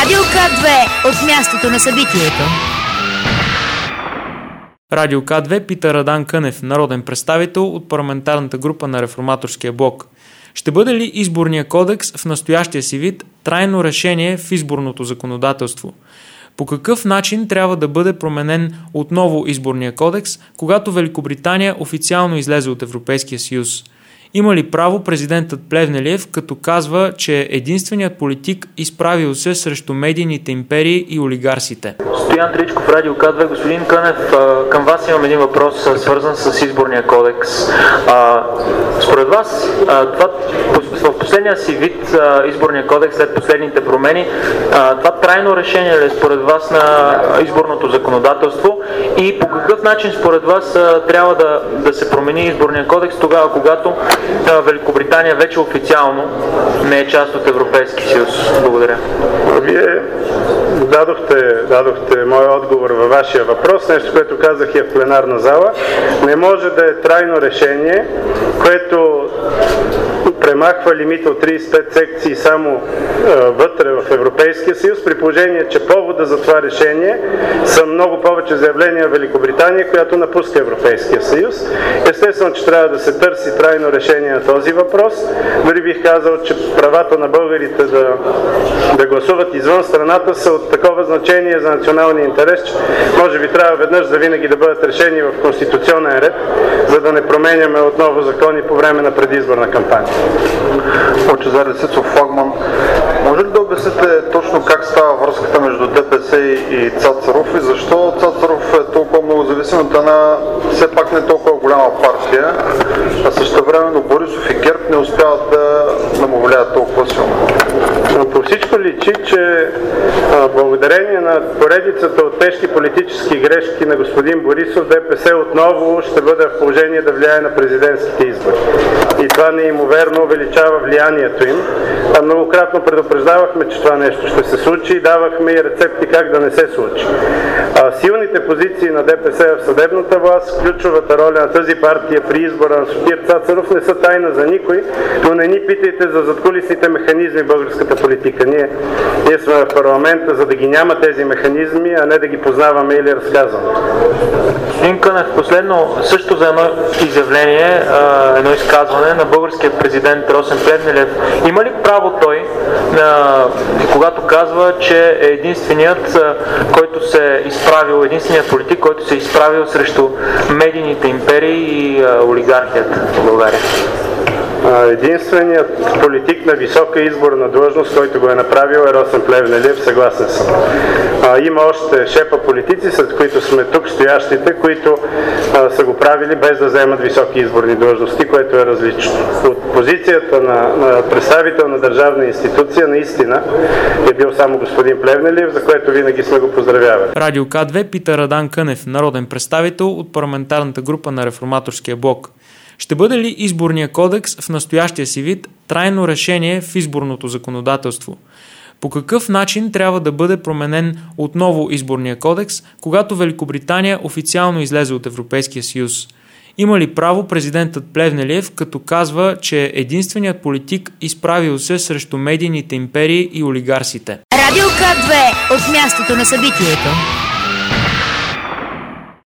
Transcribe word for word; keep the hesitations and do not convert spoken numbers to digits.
Радио К две от мястото на събитието. Радио К две пита Радан Кънев, народен представител от парламентарната група на Реформаторския блок. Ще бъде ли изборния кодекс в настоящия си вид трайно решение в изборното законодателство? По какъв начин трябва да бъде променен отново изборния кодекс, когато Великобритания официално излезе от Европейския съюз? Има ли право президентът Плевнелиев, като казва, че е единственият политик изправил се срещу медийните империи и олигарсите? Стоян Тричков, Радио К две. Господин Кънев, към вас имам един въпрос, свързан с изборния кодекс. Според вас, това, в последния си вид изборния кодекс, след последните промени, това трайно решение ли е според вас на изборното законодателство и по какъв начин според вас трябва да, да се промени изборния кодекс тогава, когато Великобритания вече официално не е част от Европейския съюз? Благодаря. Вие дадохте, дадохте моя отговор във вашия въпрос, нещо, което казах и в пленарна зала. Не може да е трайно решение, което премахва лимита от тридесет и пет секции само е, вътре в Европейския съюз, при положение, че повода за това решение са много повече заявления в Великобритания, която напуска Европейския съюз. Естествено, че трябва да се търси трайно решение на този въпрос. Дори бих казал, че правата на българите да, да гласуват извън страната са от такова значение за националния интерес, че може би трябва веднъж за винаги да бъдат решени в конституционен ред, за да не променяме отново закони по време на предизборна кампания. Лъчезар Лисицов, Флагман. Може ли да обясните точно как става връзката между ДПС и Цацаров и защо Цацаров е толкова много зависим от една все пак не толкова голяма партия, а същевременно Борисов и ГЕРБ не успяват да, да му влияят толкова силно? По всичко личи, че а, благодарение на поредицата от тежки политически грешки на господин Борисов, ДПС отново ще бъде в положение да влияе на президентските избори. И това неимоверно увеличава влиянието им. А многократно предупреждавахме, че това нещо ще се случи и давахме и рецепти как да не се случи. А, силните позиции на ДПС в съдебната власт, ключовата роля на тази партия при избора на Сотир Цацаров не са тайна за никой, но не ни питайте за задкулисните механизми в българската политика. Ние, ние сме в парламента, за да ги няма тези механизми, а не да ги познаваме или разказваме. Господин Кънев, последно също за едно изявление, едно изказване на българския президент Росен Плевнелиев. Има ли право той, когато казва, че е единственият, който се е изправил, единственият политик, който се е изправил срещу медийните империи и олигархията в България? Единственият политик на висока изборна длъжност, който го е направил, е Росен Плевнелиев, съгласен съм. А, има още шепа политици, сред които сме тук стоящите, които а, са го правили без да вземат високи изборни длъжности, което е различно. От позицията на, на представител на държавна институция наистина е бил само господин Плевнелиев, за което винаги сме го поздравявали. Радио К две пита Радан Кънев, народен представител от парламентарната група на Реформаторския блок. Ще бъде ли изборния кодекс в настоящия си вид трайно решение в изборното законодателство? По какъв начин трябва да бъде променен отново изборния кодекс, когато Великобритания официално излезе от Европейския съюз? Има ли право президентът Плевнелиев, като казва, че е единственият политик изправил се срещу медийните империи и олигарсите? Радио К две от мястото на събитието.